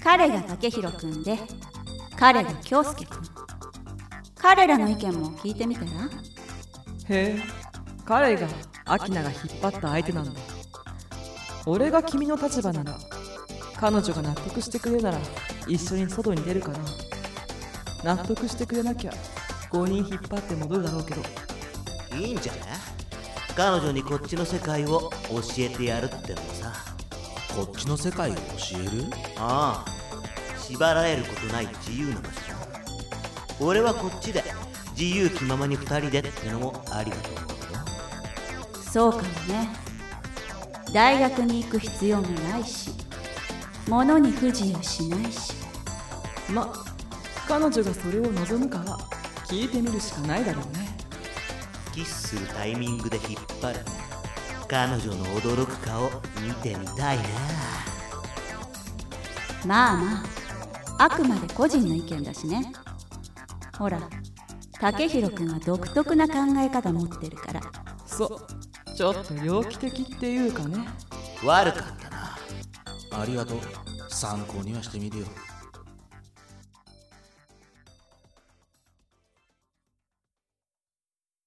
彼が武宏くんで、彼が京介くん。彼らの意見も聞いてみたら。 へえ、彼がアキナが引っ張った相手なんだ。俺が君の立場なら、彼女が納得してくれるなら一緒に外に出るかな。納得してくれなきゃ5人引っ張って戻るだろうけど。 いいんじゃない？彼女にこっちの世界を教えてやるってのもさ。 こっちの世界を教える？ ああ、縛られることない自由な場所。俺はこっちで自由気ままに2人でってのもありだと思うけど。 そうかもね。大学に行く必要もないし、物に不自由しないし。 ま、彼女がそれを望むかは聞いてみるしかないだろうね。 キスするタイミングで引っ張る彼女の驚く顔見てみたいな。 まあまあ、あくまで個人の意見だしね。ほら、武宏くんは独特な考え方持ってるから。 そう、ちょっと猟奇的っていうかね。 悪かったな。 ありがとう。参考にはしてみるよ。